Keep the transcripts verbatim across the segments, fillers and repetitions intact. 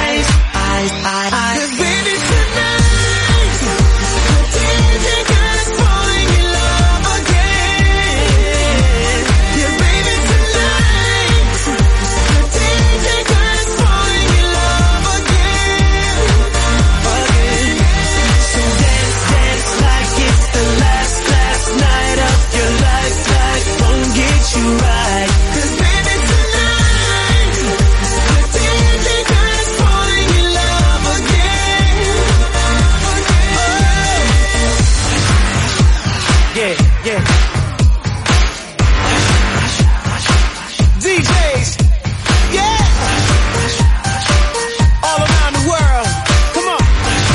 eyes, eyes, eyes, eyes. 'Cause baby tonight, the D J got us falling in love again. Yeah, baby tonight, the D J got us falling in love again, again. So dance, dance like it's the last, last night of your life. Life won't get you right. 'Cause baby tonight, the D J got us falling in love again, again. Yeah, yeah. D Js, yeah. All around the world. Come on.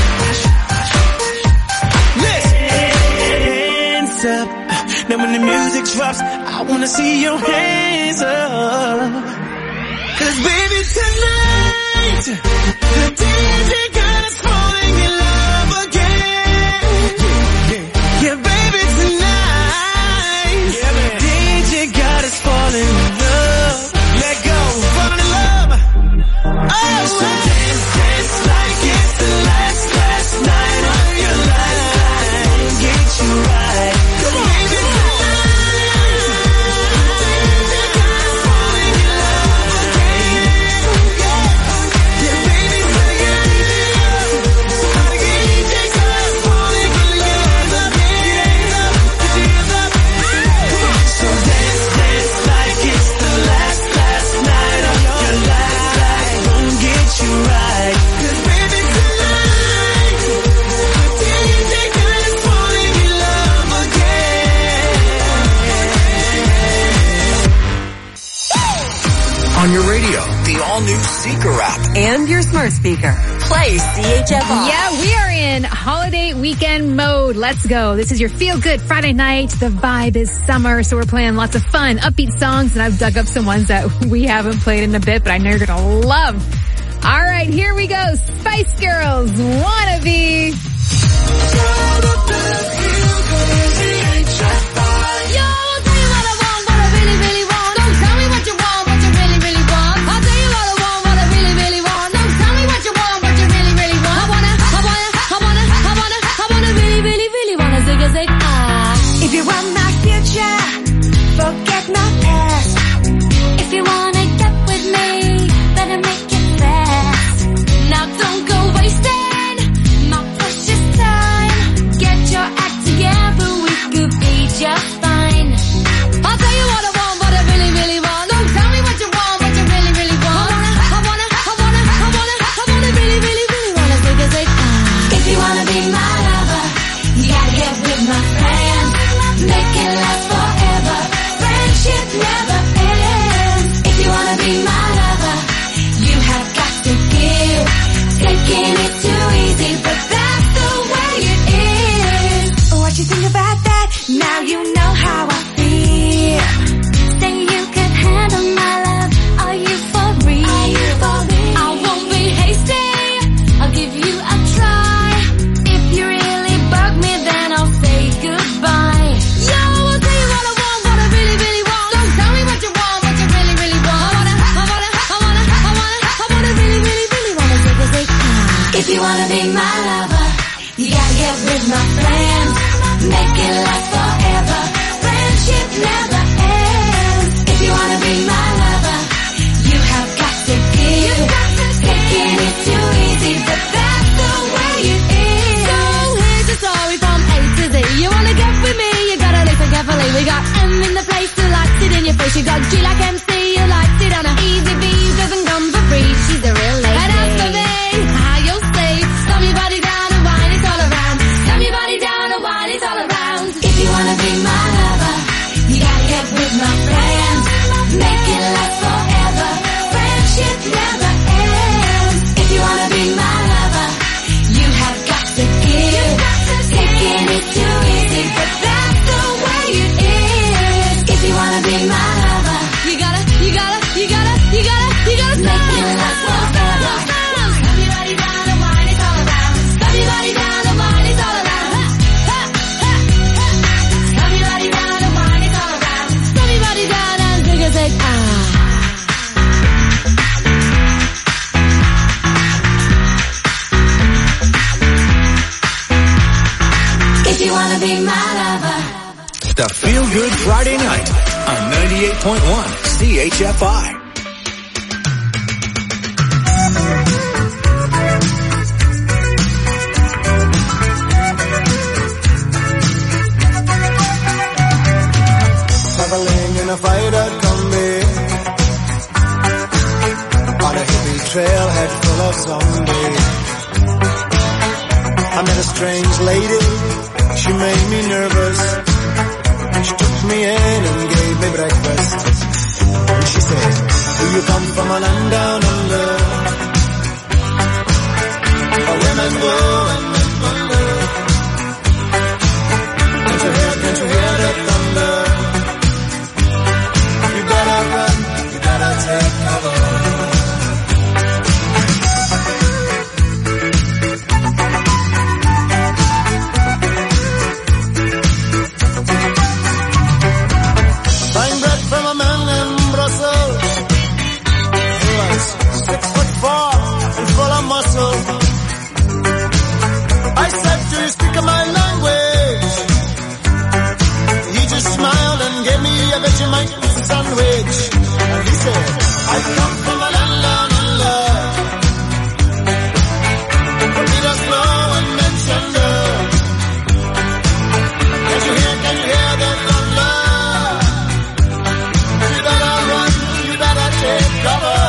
Listen. Hands up. Now when the music drops, I wanna see your hands up. 'Cause baby tonight, the D J got us falling in love again. Yeah, yeah baby tonight, yeah, man. D J got us falling in love. Let go, falling in love. Oh, so dance, dance like it's the last, last night of your life. Get you right. Come on, baby tonight, the D J got us falling in love again. Yeah, baby tonight, somebody get D J got us falling in love again. Get your hands up, get your hands up. Come on. So dance, dance like it's the last, last night of your life. Life won't get you right. 'Cause baby tonight, the D J got us falling in love again. On your radio, the all-new Seeker app. And your smart speaker. Play C H F R. Yeah, we are in holiday weekend mode. Let's go. This is your feel-good Friday night. The vibe is summer, so we're playing lots of fun, upbeat songs, and I've dug up some ones that we haven't played in a bit, but I know you're going to love. All right, here we go. Spice Girls, Wannabe. If you want my future, forget my past. If you wanna get with me, better make it fast. Now don't go wasting my precious time. Get your act together, we could be just fine. I'll tell you what I want, what I really, really want. Don't tell me what you want, what you really, really want. I wanna, I wanna, I wanna, I wanna, really, really, really wanna take a take. If you wanna be my lover, you gotta get with my friends. Make it last forever. Friendship never ends. If you wanna be my lover, you have got to give. Taking it too easy, but that's the way it is. What you think about that? Now you know how I feel. Say you can handle my love. Are you for real? Are you for real? I won't be hasty. I'll give you a try. If you really bug me, then I'll say goodbye. If you wanna be my lover, you gotta get with my friends. Make it last forever. Friendship never ends. If you wanna be my lover, you have got to give. Taking it too easy, but that's the way it is. So here's a story from A to Z. You wanna get with me, you gotta listen carefully. We got M in the place who likes it in your face. You got G like M C, who likes it on a easy B. Doesn't come for free, she's a real lady. And as for me, Slam your body down and wine, it's all around. Slam your body down and wine, it's all around. If you wanna be my lover, you gotta get with my friends. Make it last forever. Friendship never ends. If you wanna be my lover, you have got to give. Taking it too easy, but that's the way it is. If you wanna be my lover, you gotta wanna be my lover. The Feel Good Friday Night on ninety-eight point one C H F I. Traveling in a freighter combi on a hippie trailhead full of zombies. I met a strange lady, she made me nervous. She took me in and gave me breakfast. And she said, do you come from a land down under, where women go and men wonder? Can't you hear, can't you hear the thunder? You better run, you better take cover. I said, do you speak my language? He just smiled and gave me a Vegemite sandwich. And he said, I come from a land down under, where leaders blow and men thunder. Can you hear, can you hear the thunder? You better run, you better take cover.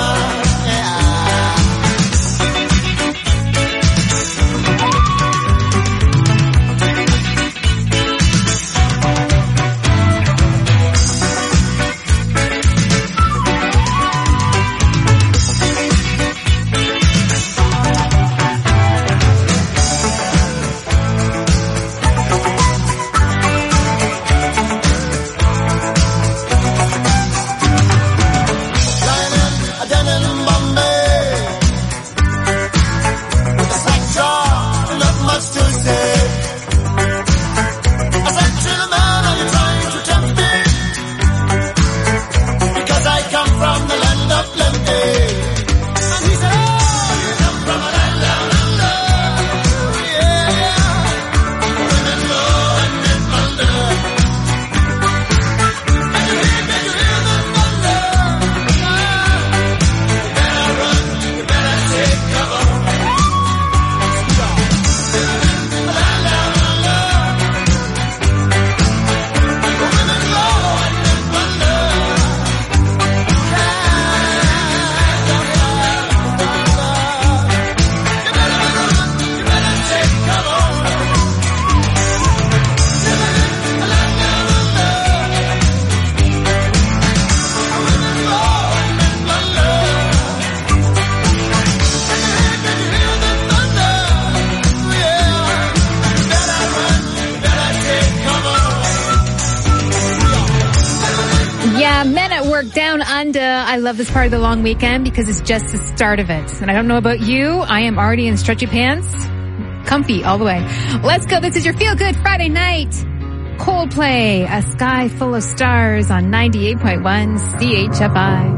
Down Under. I love this part of the long weekend because it's just the start of it. And I don't know about you, I am already in stretchy pants. Comfy all the way. Let's go. This is your Feel Good Friday night. Coldplay, A Sky Full of Stars on ninety-eight point one C H F I.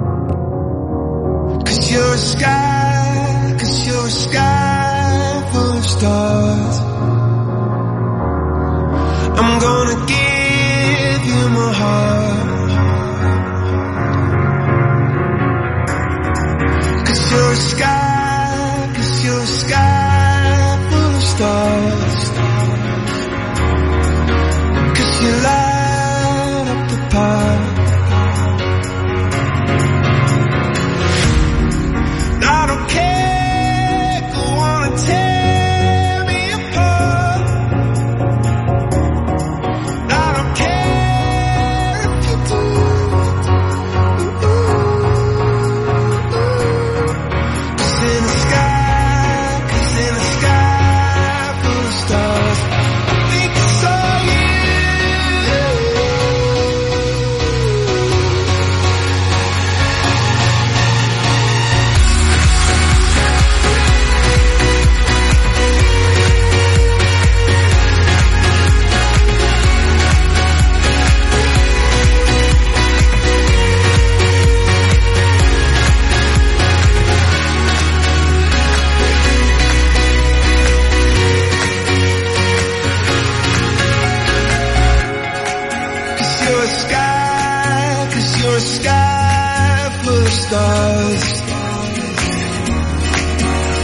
Cause you're a sky, cause you're a sky full of stars. I'm gonna give you my heart. You're a sky, cause you're a sky full of stars. Cause you light up the park. I don't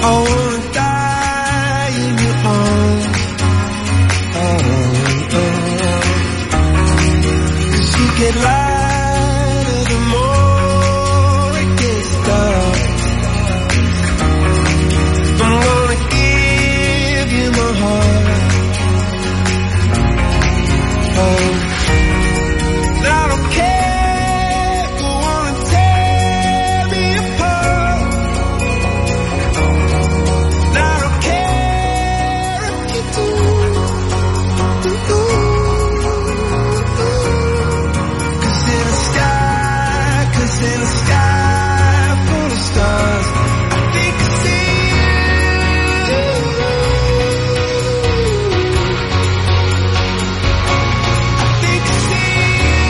wanna die in your arms. Oh, oh. 'Cause you get lighter the more it gets dark. I'm gonna give you my heart. Oh, I don't care if you wanna tear me apart. I don't care if you do. Cause in the sky, cause in the sky full of stars, I think I see you. I think I see you.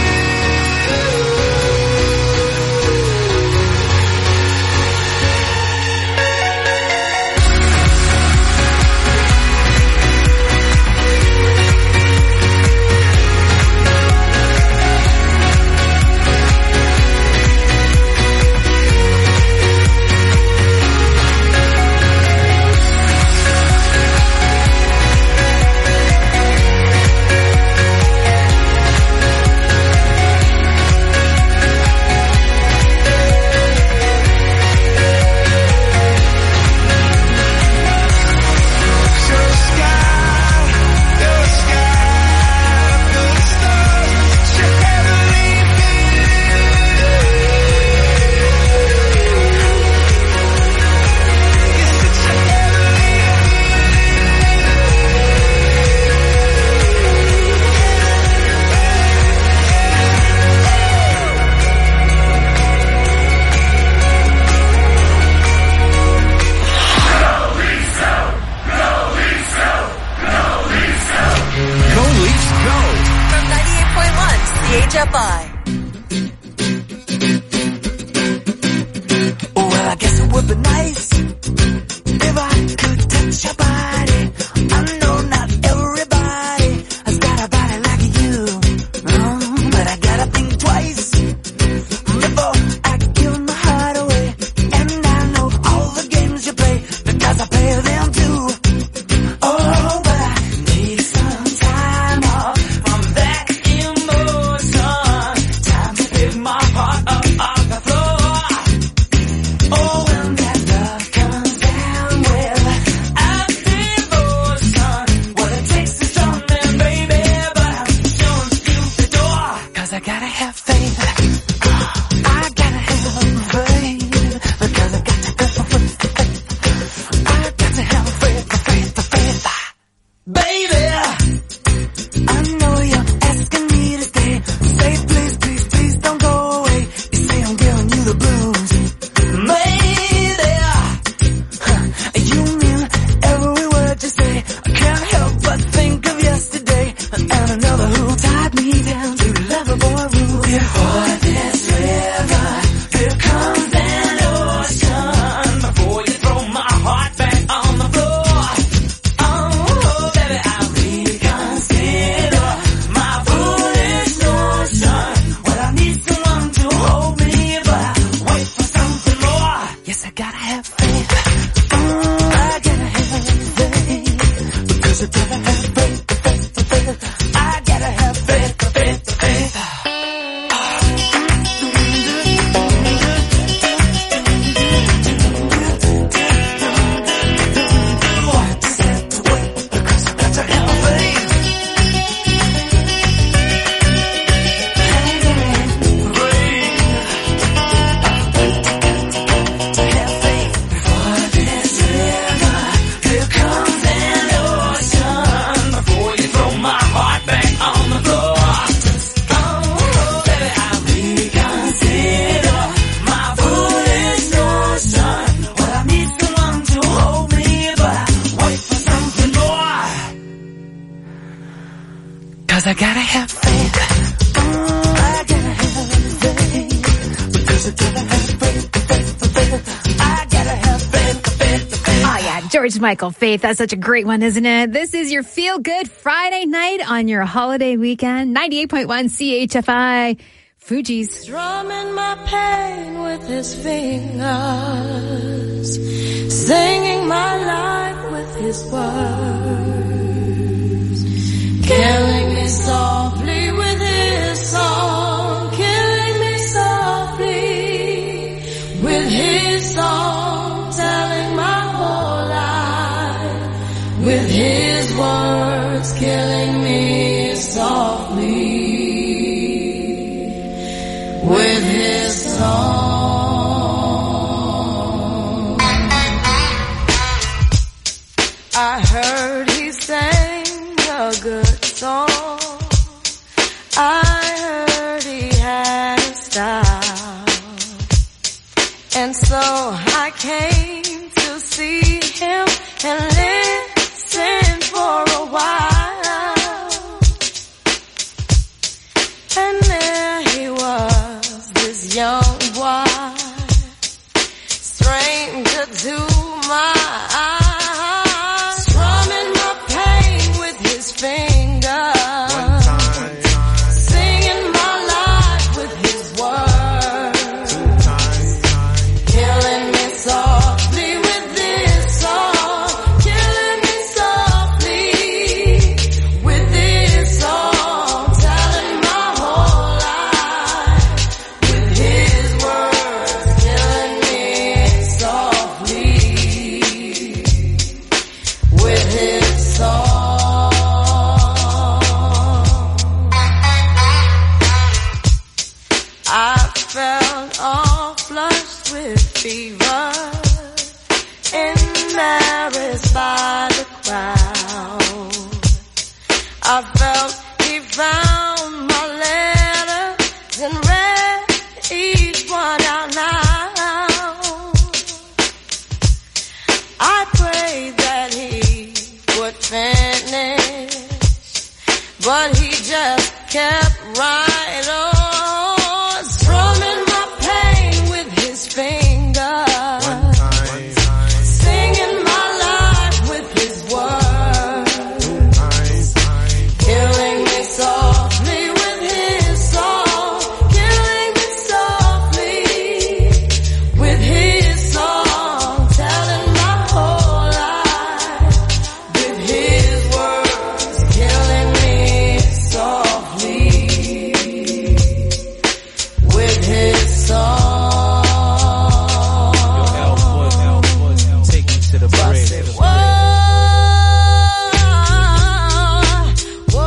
So sky, the sky full of stars, you're heavenly feeling. You're such a heavenly Go Leafs, go! From ninety-eight point one C H F I. Well, I guess it would be nice if I could touch your body. I know not everybody has got a body like you, no, but I gotta think twice before I give my heart away. And I know all the games you play because I play them too. Oh, but I need some time off from that emotion. Time to pick my heart up off the floor. Oh, when that love comes down with a devotion, what it takes is strong, man, baby, but I'm showing you the door. 'Cause I gotta have faith. I gotta have faith. Because I got to have faith. I got to have faith, faith, faith. Baby, I know you're asking me to stay. Say please, please, please don't go away. You say I'm giving you the blues. Maybe huh, you mean every word you say. I can't help but think of yesterday and another who tied me down to Loverboy Road. Before this river, here comes an ocean. Before you throw my heart back on the floor. Oh, baby, I'll reconsider my foolish notion. Well, I need someone to hold me, but I wait for something more. Yes, I gotta have faith. Oh, I gotta have faith. Because I gotta have faith, faith, faith. I gotta have faith, faith, faith. Because I got to have faith. To have faith. Before this river, here comes an ocean. Before you throw my heart back on the floor. Oh, baby, I'll reconsider my foolish notion. Well, I need someone to hold me, but I wait for something more. 'Cause I gotta have faith. Oh, I gotta have faith. Because I gotta have faith, faith, faith. I gotta have faith, faith, faith. Oh yeah, George Michael, Faith. That's such a great one, isn't it? This is your Feel Good Friday night on your holiday weekend. ninety-eight point one C H F I. Fugees. Drumming my pain with his fingers, singing my life with his words, killing me softly with his song, killing me softly with his song, telling my whole life with his words, killing me softly with his song. I heard he sang a good song. I heard he had a style. And so I came to see him and listen for a while. And there he was, this young boy, stranger to my eyes, strumming my pain with his fingers, singing my life with his words, killing me softly with this song, killing me softly with this song, telling my whole life with his words, killing me softly with his song. I felt all flushed with fever, embarrassed by the crowd. I felt he found my letters and read each one out loud. I prayed that he would finish, but he just kept right on, strumming my pain with his fingers, singing my life with his words, killing me softly with his song, killing me softly with his song, telling my whole life with his words, killing me softly with his song. Take me to the bridge. Whoa, whoa,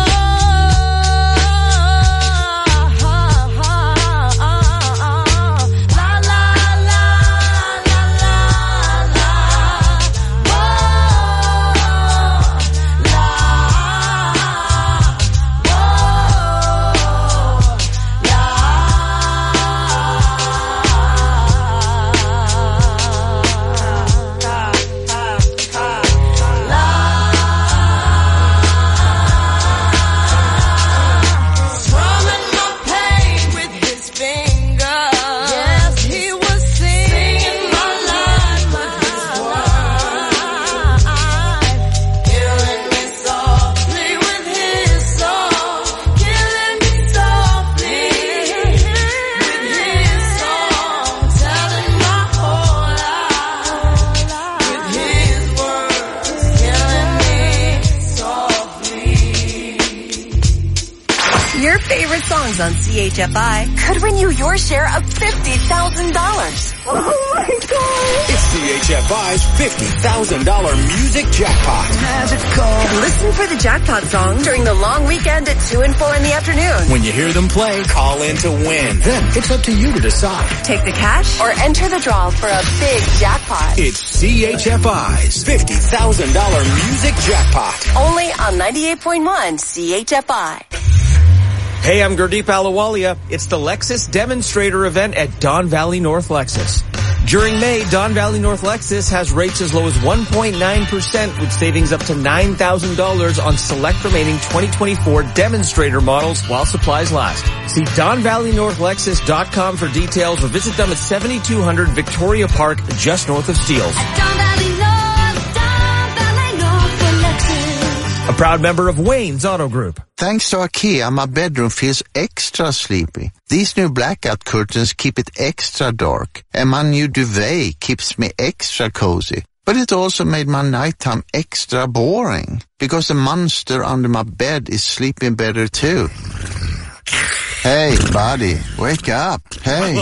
la la la la la, whoa, la, strumming my pain with his fingers. Yes, he was singing my life with his words, killing me softly with his song, killing me softly with his song, telling my whole life with his words, killing me softly. Your favorite songs on C H F I could win you your share of fifty thousand dollars. Oh my God! It's C H F I's fifty thousand dollars music jackpot. Listen for the jackpot song during the long weekend at two and four in the afternoon. When you hear them play, call in to win. Then it's up to you to decide. Take the cash or enter the draw for a big jackpot. It's C H F I's fifty thousand dollars music jackpot. Only on ninety-eight point one C H F I. Hey, I'm Gurdeep Ahluwalia. It's the Lexus Demonstrator event at Don Valley North Lexus. During May, Don Valley North Lexus has rates as low as one point nine percent with savings up to nine thousand dollars on select remaining twenty twenty-four Demonstrator models while supplies last. See don valley north lexus dot com for details or visit them at seventy-two hundred Victoria Park, just north of Steeles. Don Valley North, Don Valley North for Lexus. A proud member of Wayne's Auto Group. Thanks to IKEA, my bedroom feels extra sleepy. These new blackout curtains keep it extra dark, and my new duvet keeps me extra cozy. But it also made my nighttime extra boring, because the monster under my bed is sleeping better too. Hey, buddy, wake up. Hey.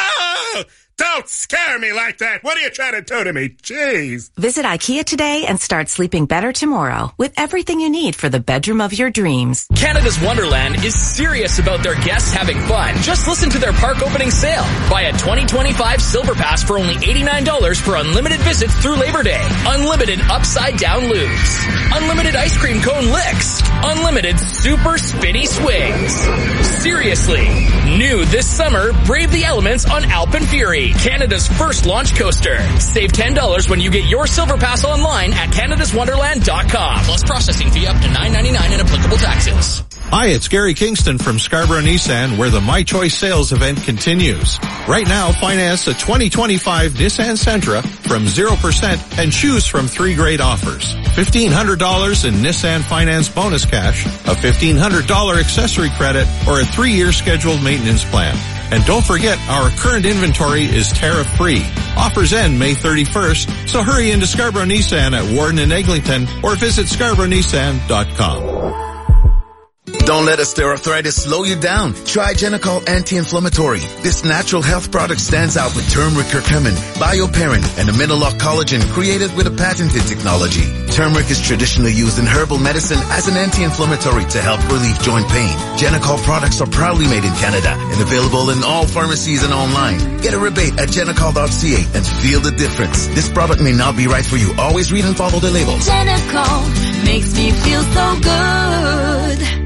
Don't scare me like that. What are you trying to do to me? Jeez. Visit IKEA today and start sleeping better tomorrow with everything you need for the bedroom of your dreams. Canada's Wonderland is serious about their guests having fun. Just listen to their park opening sale. Buy a twenty twenty-five Silver Pass for only eighty-nine dollars for unlimited visits through Labor Day. Unlimited upside down loops. Unlimited ice cream cone licks. Unlimited super spinny swings. Seriously. New this summer, brave the elements on Alpine Fury, Canada's first launch coaster. Save ten dollars when you get your Silver Pass online at canadas wonderland dot com. Plus processing fee up to nine ninety-nine and applicable taxes. Hi, it's Gary Kingston from Scarborough Nissan, where the My Choice sales event continues. Right now, finance a twenty twenty-five Nissan Sentra from zero percent and choose from three great offers. fifteen hundred dollars in Nissan Finance bonus cash, a fifteen hundred dollars accessory credit, or a three-year scheduled maintenance plan. And don't forget, our current inventory is tariff-free. Offers end May thirty-first, so hurry into Scarborough Nissan at Warden and Eglinton or visit scarborough nissan dot com. Don't let osteoarthritis slow you down. Try Genicol Anti-Inflammatory. This natural health product stands out with turmeric curcumin, bioperin, and amino-lock collagen created with a patented technology. Turmeric is traditionally used in herbal medicine as an anti-inflammatory to help relieve joint pain. Genicol products are proudly made in Canada and available in all pharmacies and online. Get a rebate at genicol dot c a and feel the difference. This product may not be right for you. Always read and follow the labels. Genicol makes me feel so good.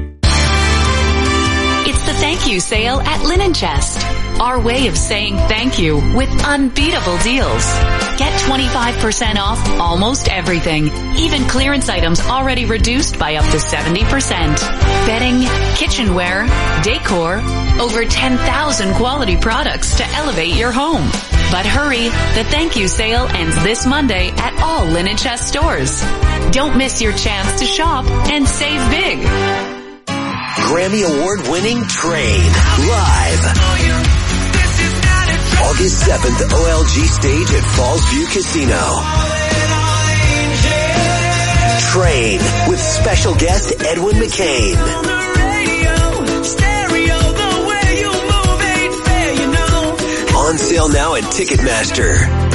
It's the thank you sale at Linen Chest. Our way of saying thank you with unbeatable deals. Get twenty-five percent off almost everything. Even clearance items already reduced by up to seventy percent. Bedding, kitchenware, decor, over ten thousand quality products to elevate your home. But hurry, the thank you sale ends this Monday at all Linen Chest stores. Don't miss your chance to shop and save big. Grammy Award-winning Train, live. August seventh, O L G stage at Falls View Casino. Train, with special guest Edwin McCain. On sale now at Ticketmaster.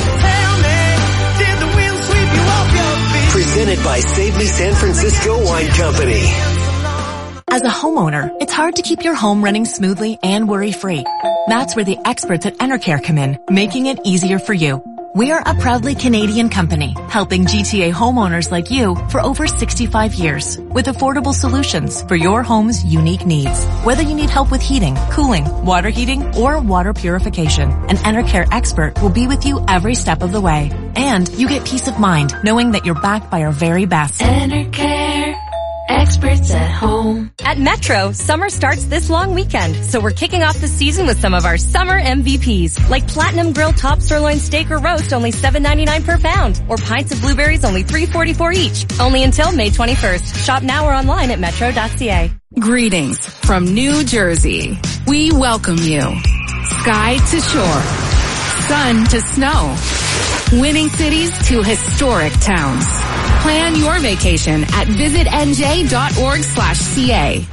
Presented by Save Me San Francisco Wine Company. As a homeowner, it's hard to keep your home running smoothly and worry-free. That's where the experts at Enercare come in, making it easier for you. We are a proudly Canadian company, helping G T A homeowners like you for over sixty-five years, with affordable solutions for your home's unique needs. Whether you need help with heating, cooling, water heating, or water purification, an Enercare expert will be with you every step of the way. And you get peace of mind knowing that you're backed by our very best. Enercare. Experts at home. At Metro, summer starts this long weekend, so we're kicking off the season with some of our summer M V Ps, like Platinum Grill Top Sirloin Steak or Roast, only seven ninety-nine per pound, or Pints of Blueberries, only three forty-four each. Only until May twenty-first. Shop now or online at metro dot c a. Greetings from New Jersey. We welcome you. Sky to shore, sun to snow, winning cities to historic towns. Plan your vacation at visit n j dot org slash c a.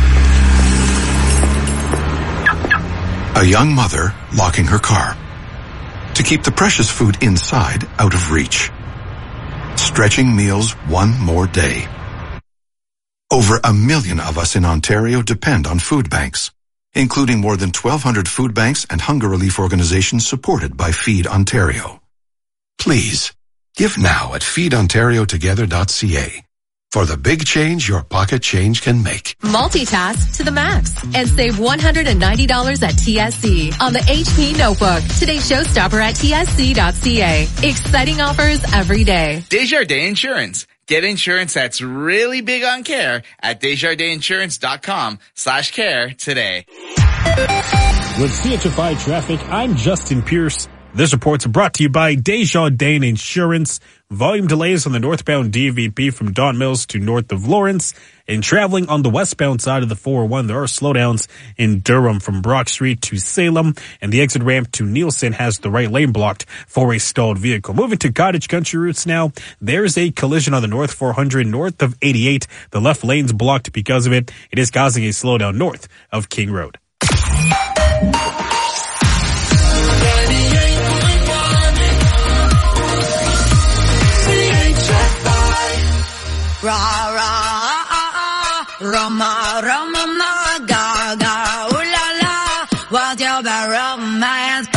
A young mother locking her car to keep the precious food inside out of reach. Stretching meals one more day. Over a million of us in Ontario depend on food banks, including more than twelve hundred food banks and hunger relief organizations supported by Feed Ontario. Please, give now at feed ontario together dot c a for the big change your pocket change can make. Multitask to the max and save one hundred ninety dollars at T S C on the H P Notebook. Today's showstopper at T S C dot c a. Exciting offers every day. Desjardins Insurance. Get insurance that's really big on care at desjardins insurance dot com slash care today. With C H F I Traffic, I'm Justin Pierce. This report's brought to you by Desjardins Insurance. Volume delays on the northbound D V P from Don Mills to north of Lawrence. And traveling on the westbound side of the four oh one, there are slowdowns in Durham from Brock Street to Salem. And the exit ramp to Nielsen has the right lane blocked for a stalled vehicle. Moving to Cottage Country routes now. There's a collision on the North four hundred north of eighty-eight. The left lane's blocked because of it. It is causing a slowdown north of King Road. Ra ra Rama Rama ma ga ga ooh la la, what's your bad romance?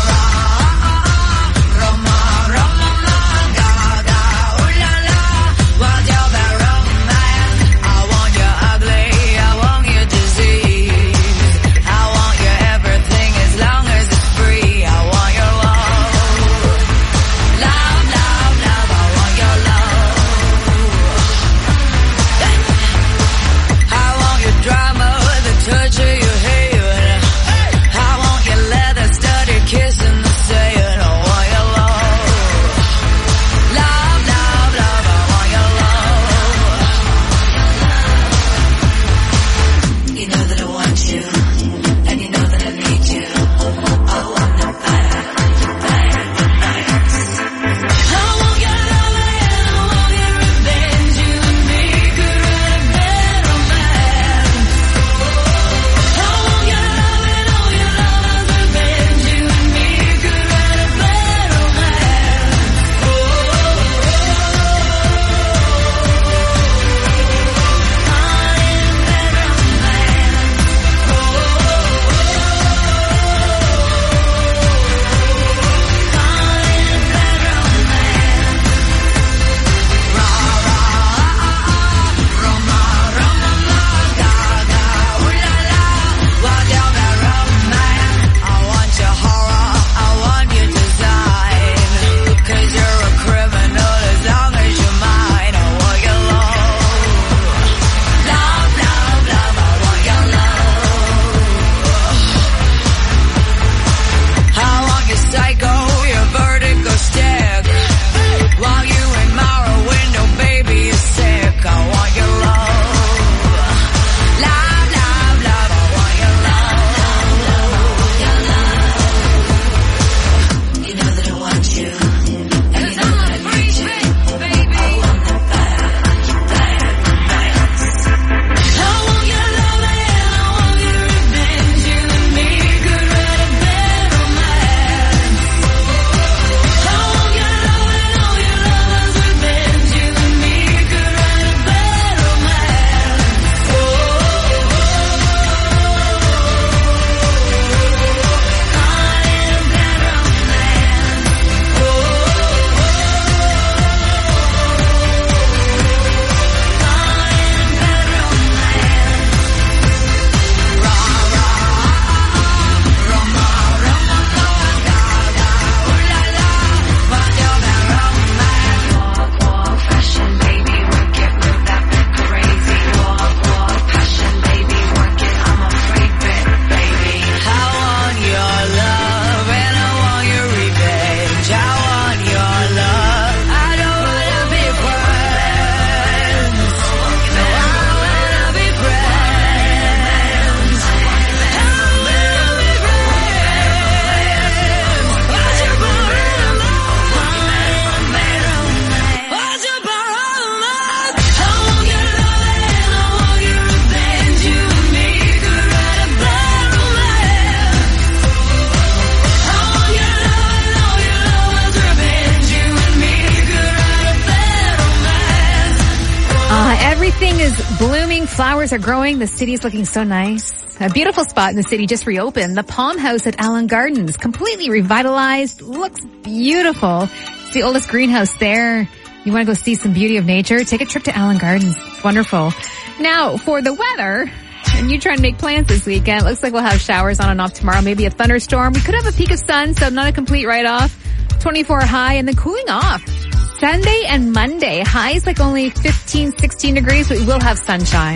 blooming. Flowers are growing. The city's looking so nice. A beautiful spot in the city just reopened. The Palm House at Allen Gardens, completely revitalized. Looks beautiful. It's the oldest greenhouse there. You want to go see some beauty of nature? Take a trip to Allen Gardens. It's wonderful. Now, for the weather, and you try and make plans this weekend, it looks like we'll have showers on and off tomorrow, maybe a thunderstorm. We could have a peak of sun, so not a complete write-off. twenty-four high, and then cooling off. Sunday and Monday, highs like only fifteen, sixteen degrees, but we will have sunshine.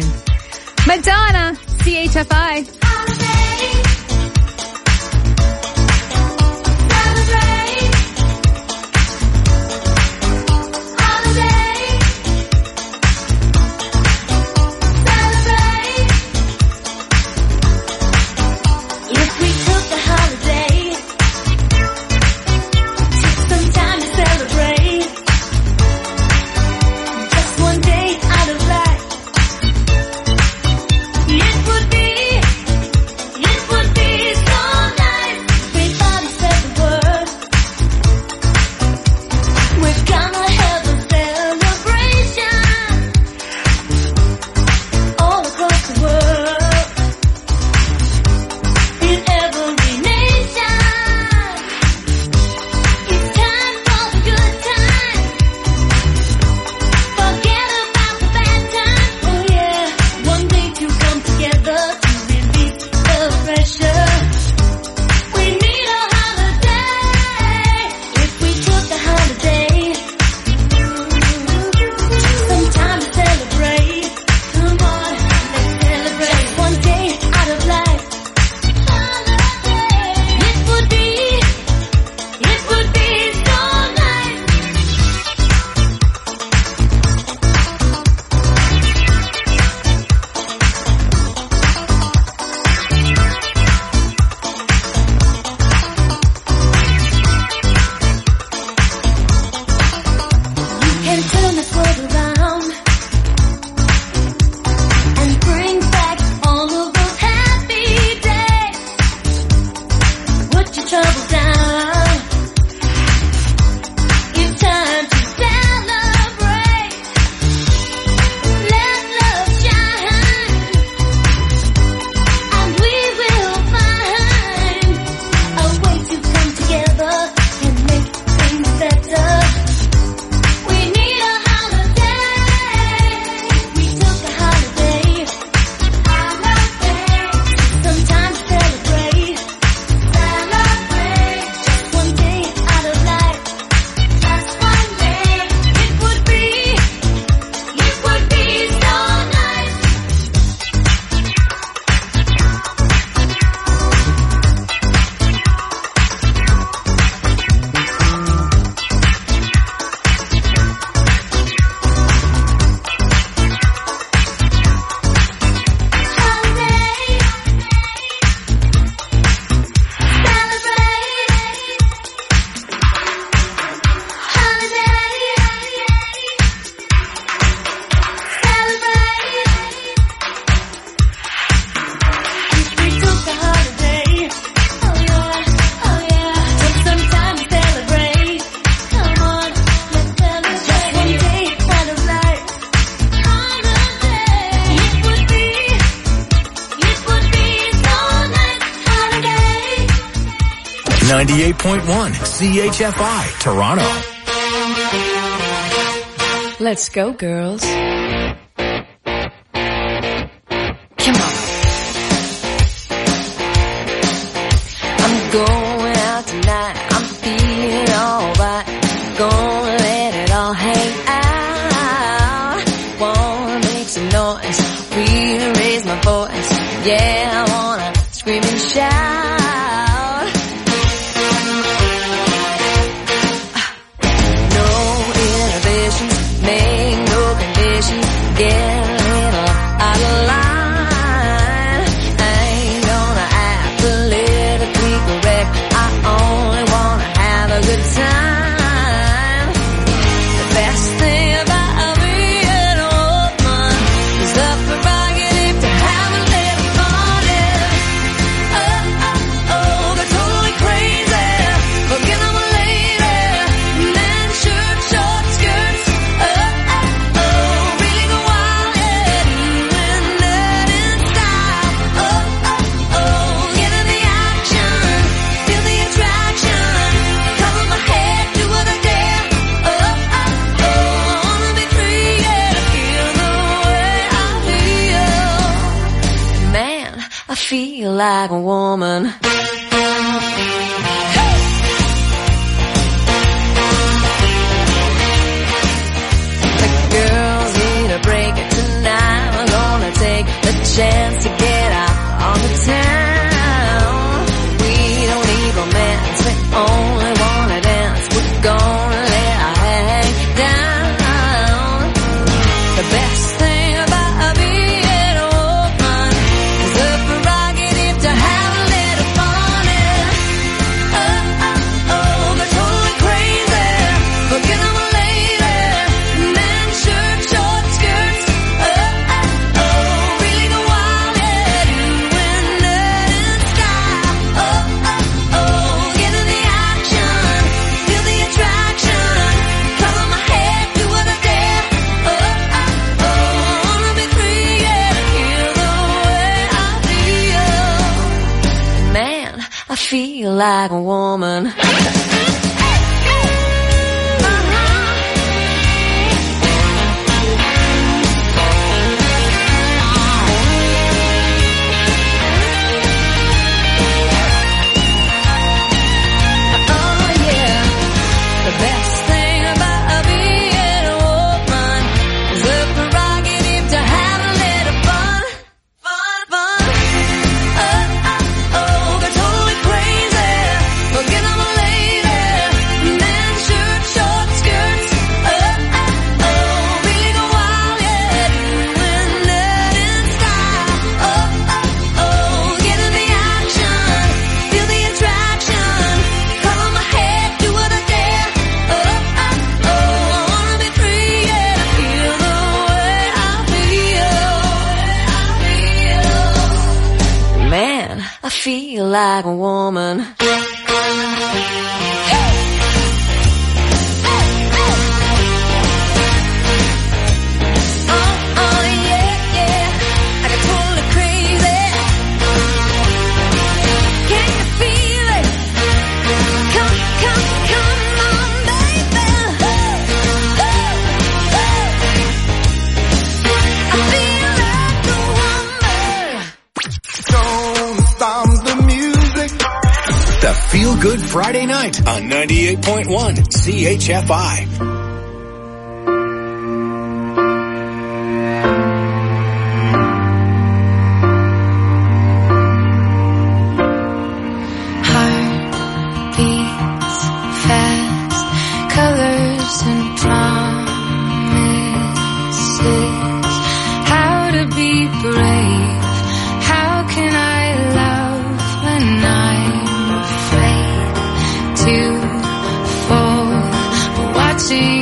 Madonna, C H F I. ninety-eight point one C H F I, Toronto. Let's go, girls. Come on. I'm going out tonight. I'm feeling alright. Gonna let it all hang out. Wanna make some noise. Really raise my voice. Yeah, I wanna scream and shout. No inhibitions, make no conditions. Get a little out of line. I ain't gonna act politically correct. I only wanna have a good time. The best thing about being a woman is the prerogative to have a little fun. Yeah. Oh, oh, oh, they're totally crazy. Forget I'm a lady. Men, shirt, short skirts. Oh, oh, oh, really go wild, yeah. Doing that in style. Oh, oh, oh, get in the action. Feel the attraction. Cover my head, do what I dare. Oh, oh, oh, I wanna be free, yeah. Feel the way I feel. Man, I feel like a woman. The girls need a break tonight. We're gonna take the chance to get out on the town. We don't need romance, we only wanna dance. We're gonna let our hang down. The best thing about being a woman is the prerogative to have a little fun. Yeah. Oh, oh, oh, they're totally crazy. Forget I'm a lady. Men, shirt, short skirts. Oh, oh, oh, really go wild, yeah. Doing that in style. Oh, oh, oh, get in the action. Feel the attraction. Cover my head, do what I dare. Oh, oh, oh, I wanna be free, yeah. Feel the way I feel. Man, I feel like a woman. Oh yeah, the best thing about being a woman is the prerogative to have a little fun, fun, fun. Oh, oh, oh, they're totally crazy. Forget I'm a lady. Men, shirt, short skirts. Oh, oh, oh, really go wild, yeah. Doing that in style. Oh, oh, oh, get in the action. Feel the attraction. Cover my head, do what I dare. Oh, oh, oh, I wanna be free, yeah. Feel the way I feel. Man, I feel like a woman. Oh, oh, yeah, yeah. I get totally crazy. Can you feel it? Come, come, come on, baby. I feel like a woman. Don't stop the music. The Feel Good Friday Night on ninety-eight point one C H F I. Heart beats fast, colors and promises. How to be brave? How can I love when I'm afraid to fall? Watching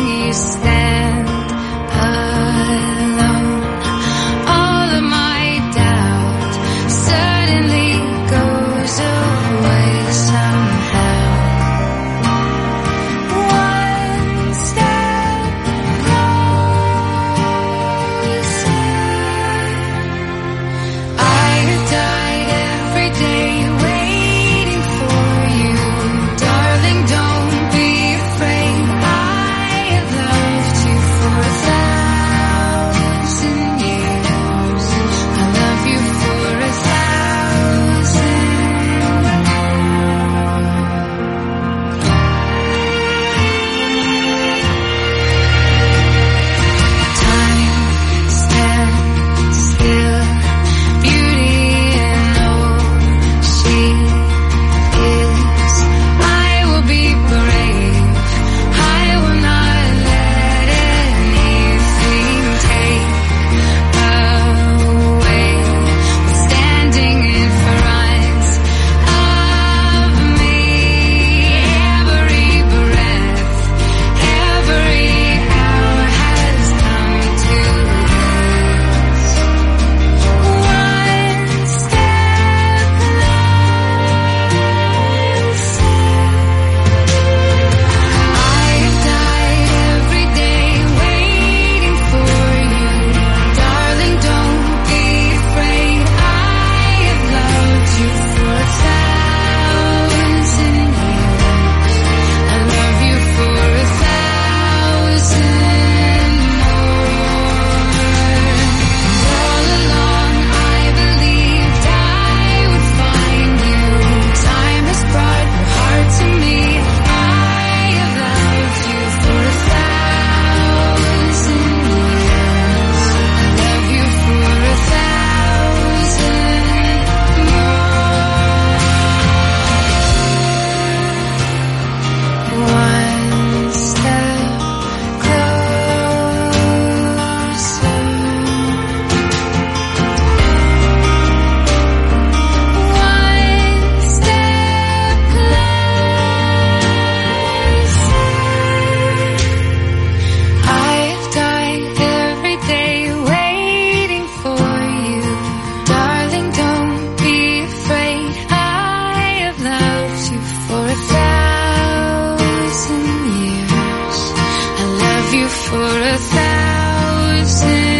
for a thousand.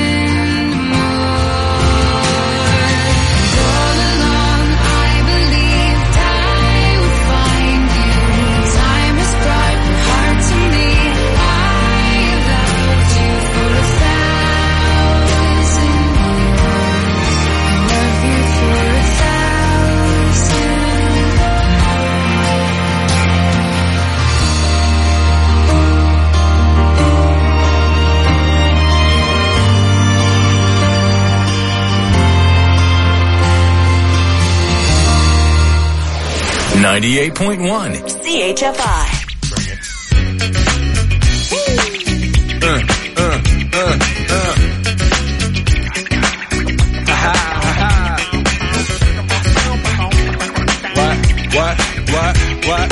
ninety-eight point one C H F I. Uh, uh, uh, uh. Ha ha ha. What, what, what, what?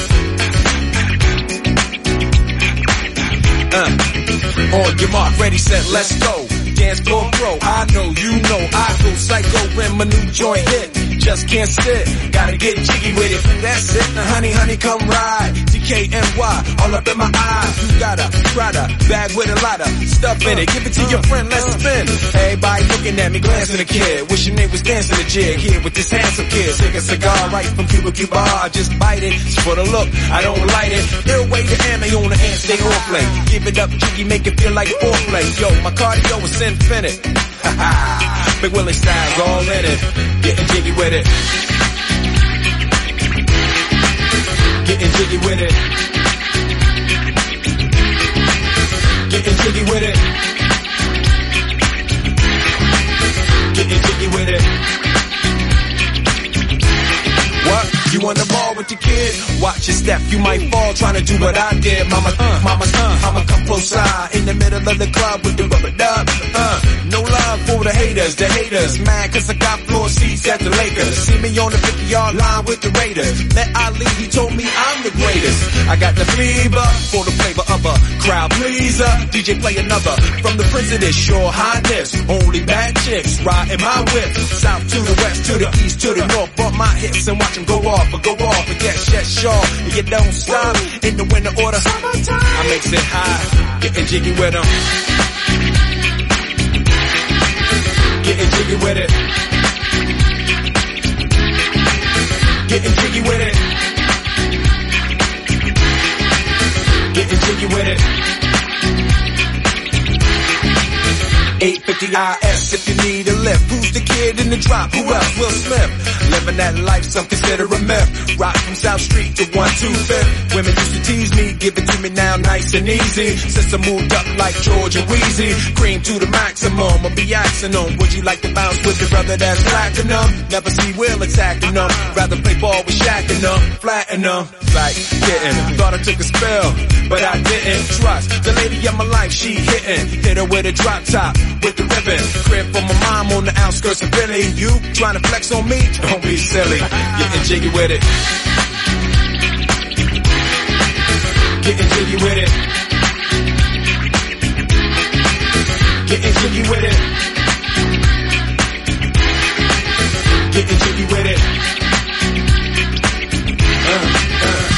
Uh. On your mark, ready, set, let's go. Dance floor pro, I know, you know, I go psycho when my new joint hit. Just can't sit, gotta get jiggy with it. That's it, now honey, honey, come ride. D K N Y, all up in my eye. You got a Prada bag with a lot of stuff in it. Give it to your friend, let's spin. Everybody looking at me, glancing a kid. Wishing they was dancing a jig here with this handsome kid. Take a cigar right from Cuba Cuba, I just bite it. It's for the look, I don't light it. Ill way to ammo on the hand, stay on play. Give it up, jiggy, make it feel like foreplay. Yo, my cardio is infinite. Ha ha. Big Willie style's all in it. Getting jiggy with it. Getting jiggy with it. Getting jiggy with it. Getting jiggy with it. What? You on the ball with your kid? Watch your step, you might fall trying to do what I did. Mama, uh, mama, uh, I'ma come close side in the middle of the club with the rubber dub. Uh, no love for the haters, the haters. Mad cause I got floor seats at the Lakers. See me on the fifty yard line with the Raiders. Met Ali, he told me I'm the greatest. I got the fever for the flavor of a crowd pleaser. D J play another from the Prince of this, your highness. Only bad chicks riding my whip. South to the west, to the east, to the north. Bump my hips and watch them go off, but go off. But yes, yes, sure. And you don't stop in the winter order. I makes it high, getting jiggy with them. Getting jiggy with it. Getting jiggy with it. Getting jiggy with it. eight fifty I S if you need a lift. Who's the kid in the drop? Who else? Will Smith. Living that life, some consider a myth. Rock from South Street to one two fifth. Women used to tease me, give it to me now nice and easy. Since I moved up like George and Wheezy, cream to the maximum, I'll be axing them. Would you like to bounce with your brother that's platinum? Never see Will attacking them. Rather play ball with Shaq and them, flatten them. Like getting, thought I took a spell, but I didn't. Trust the lady of my life, she hitting. Hit her with a drop top, with the ribbon. Crib for my mom on the outskirts of Philly. You trying to flex on me? Don't be silly. Getting jiggy with it. Getting jiggy with it. Getting jiggy with it. Getting jiggy with it. Uh, uh.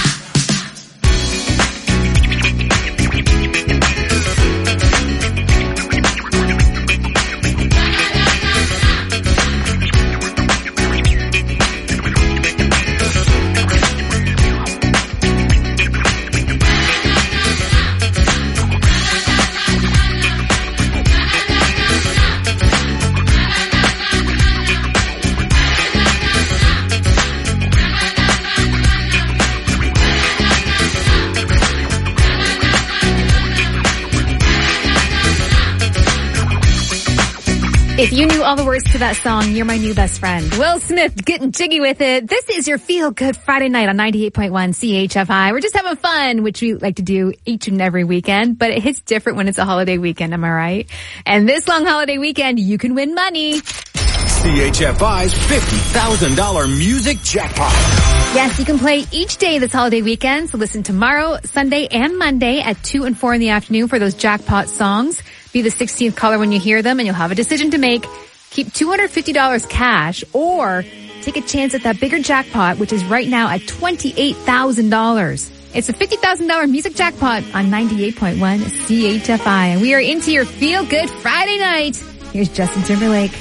If you knew all the words to that song, you're my new best friend. Will Smith, getting jiggy with it. This is your Feel Good Friday night on ninety-eight point one C H F I. We're just having fun, which we like to do each and every weekend, but it hits different when it's a holiday weekend, am I right? And this long holiday weekend, you can win money. C H F I's fifty thousand dollars music jackpot. Yes, you can play each day this holiday weekend, so listen tomorrow, Sunday, and Monday at two and four in the afternoon for those jackpot songs. Be the sixteenth caller when you hear them, and you'll have a decision to make. Keep two hundred fifty dollars cash, or take a chance at that bigger jackpot, which is right now at twenty-eight thousand dollars. It's a fifty thousand dollars music jackpot on ninety-eight point one C H F I. And we are into your Feel Good Friday night. Here's Justin Timberlake.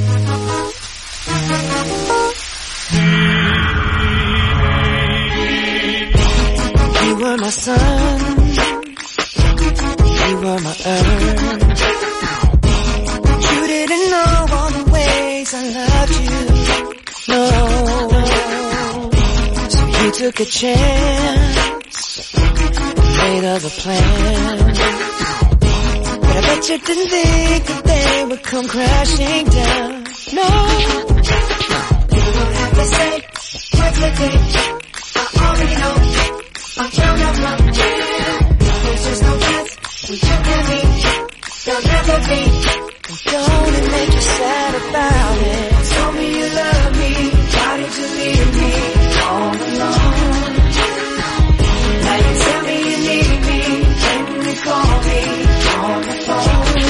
You were my sun, you were my earth. You didn't know all the ways I loved you, no. So you took a chance, made us a plan. But I bet you didn't think that they would come crashing down, no. You don't have to say what you think, I already know. I'm down on my feet. There's just no chance we can get me. There'll never be. Don't it make you sad about it? Tell me you love me. Why did you leave me all alone? Now you tell me you need me. When you call me on the phone.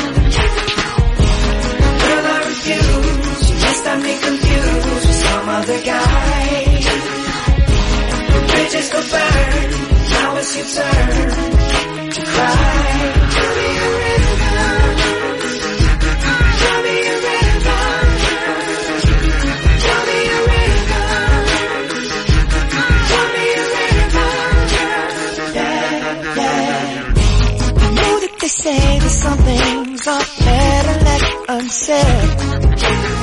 Girl, I refuse. You must have me confused with some other guy. Bridges go burn, now it's your turn to cry. Tell me a rhythm, tell me a rhythm, tell me a rhythm, tell me a rhythm, yeah, yeah. I know that they say that some things are better left unsaid.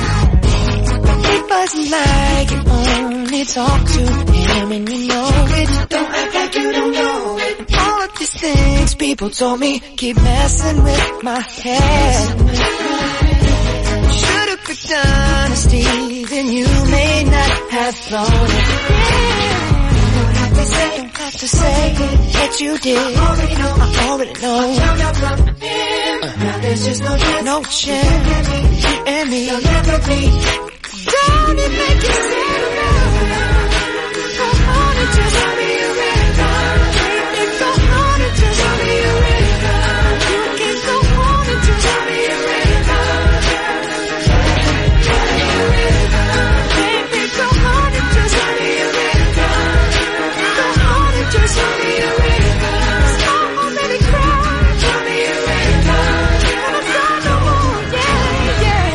It wasn't like you only talk to him and you know it. Don't act like you don't know it. All of these things people told me keep messing with my head. Should've picked honesty, then you may not have thrown it. Don't have to say, don't have to say that you did. I already know, I already know. Uh, now there's just no chance, no chance, you and me, you'll never be. Don't it make you sad about it? Go on and just tell me a rhythm. Go on and just tell me a rhythm. You can go on and just tell me a rhythm. Tell me a rhythm. Baby, go on and just tell me a rhythm. Go on and just tell me a rhythm. Stop already crying. Tell me a rhythm. And I'm done no more. Yeah, yeah.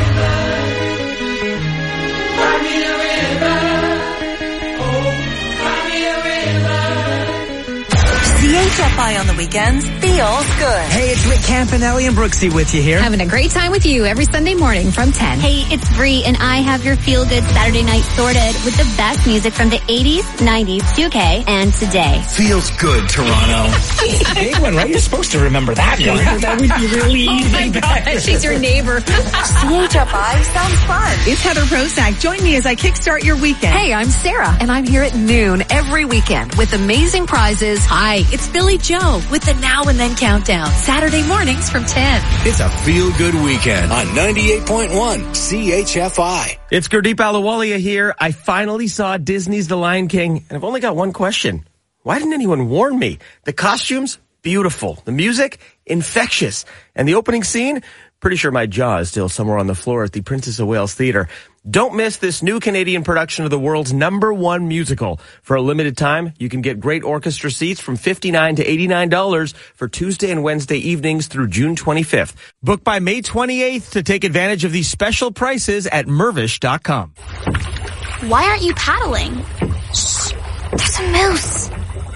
C H F I on the weekends feels good. Hey, it's Rick Campanelli and Brooksy with you here. Having a great time with you every Sunday morning from ten. Hey, it's Bree, and I have your Feel Good Saturday night sorted with the best music from the eighties, nineties, two K, and today. Feels good, Toronto. It's a big one, right? You're supposed to remember that one. That would be really easy. Oh my God, she's your neighbor. C H F I sounds fun. It's Heather Prosack. Join me as I kickstart your weekend. Hey, I'm Sarah, and I'm here at noon every weekend with amazing prizes. Hi, it's Billy Joe with the Now and Then Countdown. Saturday mornings from ten. It's a feel-good weekend on ninety-eight point one C H F I. It's Gurdeep Ahluwalia here. I finally saw Disney's The Lion King, and I've only got one question. Why didn't anyone warn me? The costumes, beautiful. The music, infectious. And the opening scene, pretty sure my jaw is still somewhere on the floor at the Princess of Wales Theatre. Don't miss this new Canadian production of the world's number one musical. For a limited time, you can get great orchestra seats from fifty-nine dollars to eighty-nine dollars for Tuesday and Wednesday evenings through June twenty-fifth. Book by May twenty-eighth to take advantage of these special prices at mervish dot com. Why aren't you paddling? Shh, there's a moose.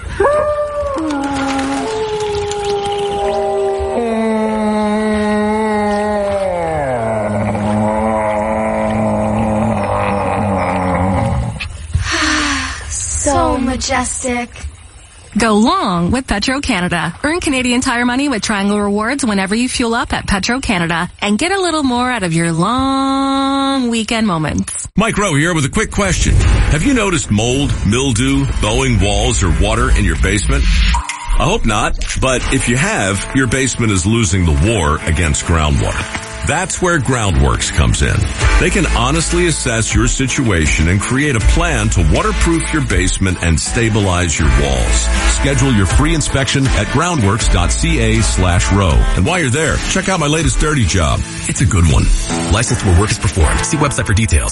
So majestic. Go long with Petro-Canada. Earn Canadian Tire money with Triangle Rewards whenever you fuel up at Petro-Canada and get a little more out of your long weekend moments. Mike Rowe here with a quick question. Have you noticed mold, mildew, bowing walls, or water in your basement? I hope not, but if you have, your basement is losing the war against groundwater. That's where Groundworks comes in. They can honestly assess your situation and create a plan to waterproof your basement and stabilize your walls. Schedule your free inspection at groundworks.ca slash row. And while you're there, check out my latest dirty job. It's a good one. Licensed where work is performed. See website for details.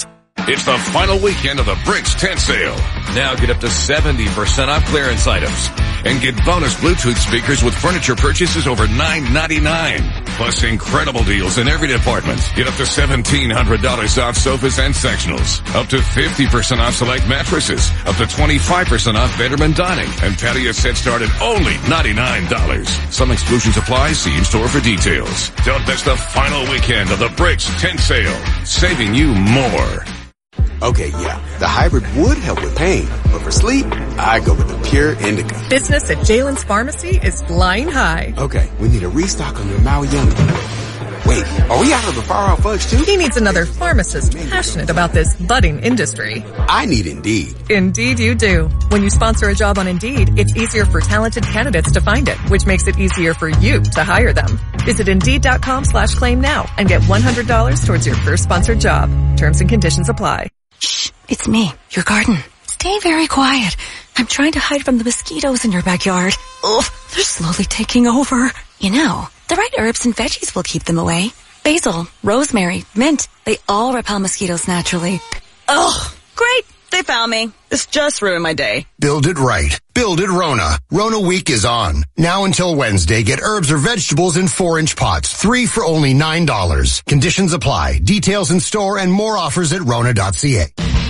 It's the final weekend of the Bricks tent sale. Now get up to seventy percent off clearance items and get bonus Bluetooth speakers with furniture purchases over nine ninety-nine. Plus incredible deals in every department. Get up to seventeen hundred dollars off sofas and sectionals. Up to fifty percent off select mattresses. Up to twenty-five percent off bedroom and dining. And patio sets start at only ninety-nine dollars. Some exclusions apply. See in-store for details. Don't miss the final weekend of the Bricks tent sale. Saving you more. Okay, yeah, the hybrid would help with pain, but for sleep, I go with the Pure Indica. Business at Jalen's Pharmacy is flying high. Okay, we need a restock on your Maui Young. Wait, are we out of the Far Out Fudge too? He needs another pharmacist passionate about this budding industry. I need Indeed. Indeed you do. When you sponsor a job on Indeed, it's easier for talented candidates to find it, which makes it easier for you to hire them. Visit Indeed.com slash claim now and get one hundred dollars towards your first sponsored job. Terms and conditions apply. Shh, it's me, your garden. Stay very quiet. I'm trying to hide from the mosquitoes in your backyard. Ugh, they're slowly taking over. You know, the right herbs and veggies will keep them away. Basil, rosemary, mint, they all repel mosquitoes naturally. Ugh, great. They found me. This just ruined my day. Build it right. Build it Rona. Rona Week is on. Now until Wednesday, get herbs or vegetables in four-inch pots. Three for only nine dollars. Conditions apply. Details in store and more offers at rona dot c a.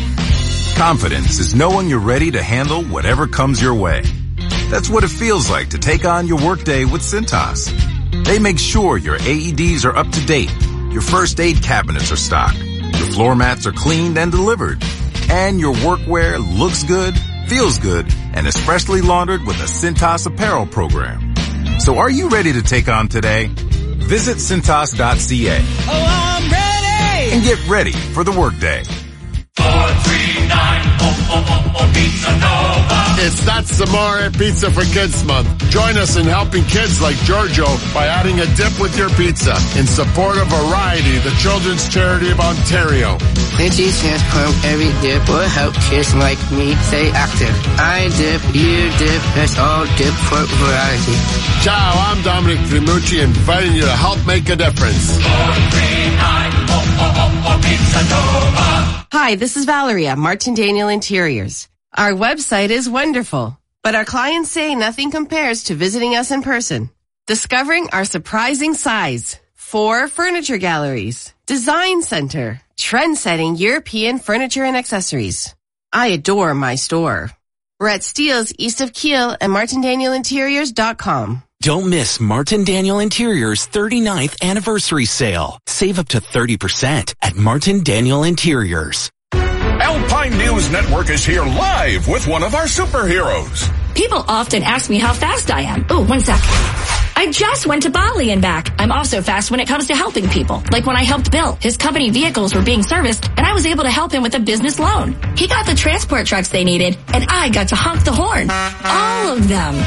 Confidence is knowing you're ready to handle whatever comes your way. That's what it feels like to take on your workday with Cintas. They make sure your A E Ds are up to date, your first aid cabinets are stocked, your floor mats are cleaned and delivered, and your workwear looks good, feels good, and is freshly laundered with a Cintas apparel program. So are you ready to take on today? Visit Cintas dot c a. Oh, I'm ready! And get ready for the workday. four three nine, oh, oh, oh, oh, Pizza Nova. It's Not Some More Pizza for Kids Month. Join us in helping kids like Giorgio by adding a dip with your pizza in support of Variety, the children's charity of Ontario. Lindsay Transform every dip will help kids like me stay active. I dip, you dip, let's all dip for variety. Ciao, I'm Dominic Trimucci, inviting you to help make a difference. four three nine, oh, oh, oh, oh, Pizza Nova. Hi, this is Valeria, Martin Daniel Interiors. Our website is wonderful, but our clients say nothing compares to visiting us in person. Discovering our surprising size, four furniture galleries, design center, trend-setting European furniture and accessories. I adore my store. We're at Steeles east of Kiel and martin daniel interiors dot com. Don't miss Martin Daniel Interiors thirty-ninth anniversary sale. Save up to thirty percent at Martin Daniel Interiors. Alpine News Network is here live with one of our superheroes. People often ask me how fast I am. Oh, one sec. I just went to Bali and back. I'm also fast when it comes to helping people. Like when I helped Bill. His company vehicles were being serviced, and I was able to help him with a business loan. He got the transport trucks they needed, and I got to honk the horn. All of them.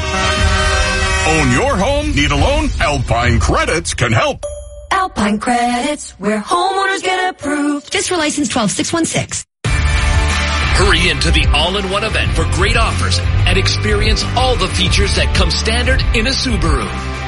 Own your home? Need a loan? Alpine Credits can help. Alpine Credits, where homeowners get approved. Just for license twelve six one six. Hurry into the all-in-one event for great offers and experience all the features that come standard in a Subaru.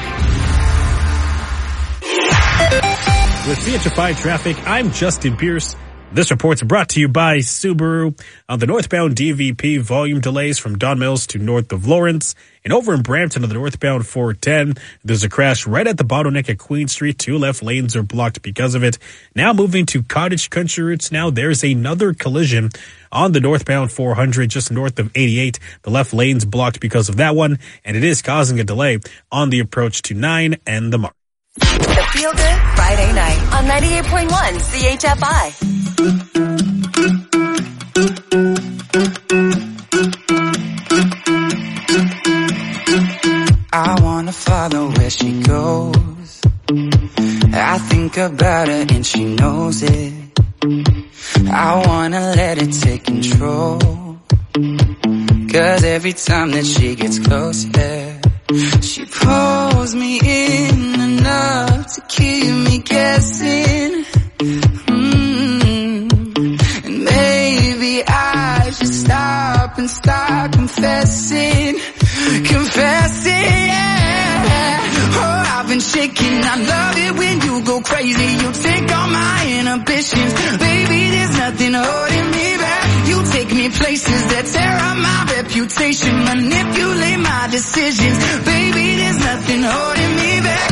With C H F I Traffic, I'm Justin Pierce. This report's brought to you by Subaru. On the northbound D V P, volume delays from Don Mills to north of Lawrence. And over in Brampton on the northbound four ten, there's a crash right at the bottleneck at Queen Street. Two left lanes are blocked because of it. Now moving to Cottage Country routes now, there's another collision on the northbound four hundred just north of eighty-eight. The left lane's blocked because of that one, and it is causing a delay on the approach to nine and the Mark. The Feel Good Friday night on ninety-eight point one C H F I. I wanna follow where she goes. I think about her and she knows it. I wanna let it take control. Cause every time that she gets closer, she pulls me in enough to keep me guessing. Mm-hmm. And maybe I should stop and start confessing. Confessing, yeah. Oh, I've been shaking. I love it when you go crazy. You take all my inhibitions. Baby, there's nothing holding me places that tear up my reputation, manipulate my decisions. Baby, there's nothing holding me back.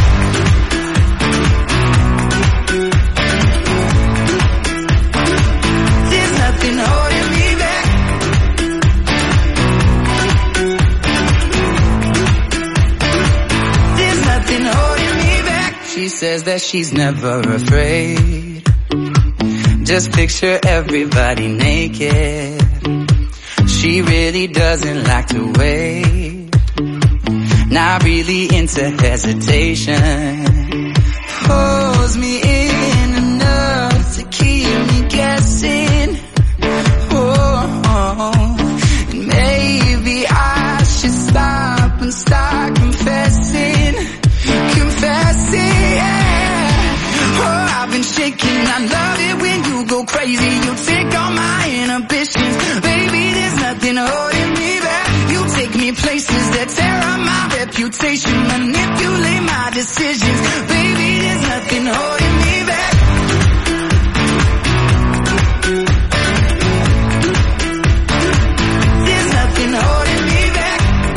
There's nothing holding me back. There's nothing holding me back. She says that she's never afraid. Just picture everybody naked. She really doesn't like to wait. Not really into hesitation. Pulls me in enough to keep me guessing. Oh, oh. And maybe I should stop and start confessing. Confessing, yeah. Oh, I've been shaking. I love it when you go crazy. You take all my inhibitions. Baby, there's nothing holding me back. You take me places that tear up my reputation, manipulate my decisions. Baby, there's nothing holding me back. There's nothing holding me back.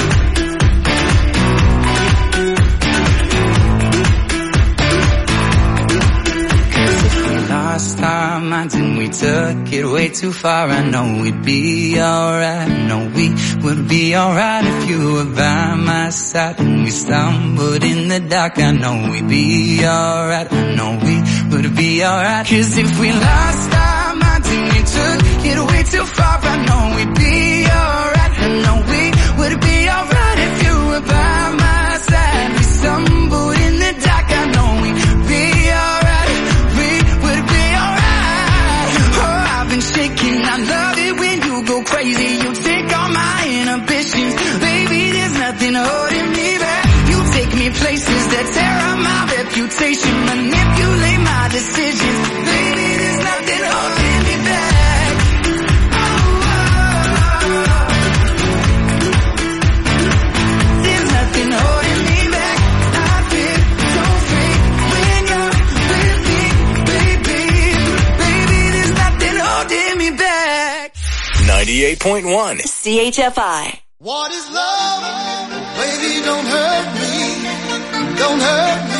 Cause if we lost our minds and we took it way too far, I know we'd be alright. I know we would be alright if you were by my side. When we stumbled in the dark, I know we'd be alright. I know we would be alright. Cause if we lost our minds and we took it way too far, I know we'd be alright. I know we would be alright if you were by my side. We stumbled in the dark, I know we'd be alright. We would be alright. Oh, I've been shaking. I love it when you go crazy. You take all my inhibitions. Baby, there's nothing holding me back. You take me places that tear up my reputation, manipulate my decisions. Baby, there's nothing holding me back. Oh, oh, oh. There's nothing holding me back. I feel so free when you're with me, baby. Baby, there's nothing holding me back. ninety-eight point one C H F I. What is love? Baby, don't hurt me. Don't hurt me.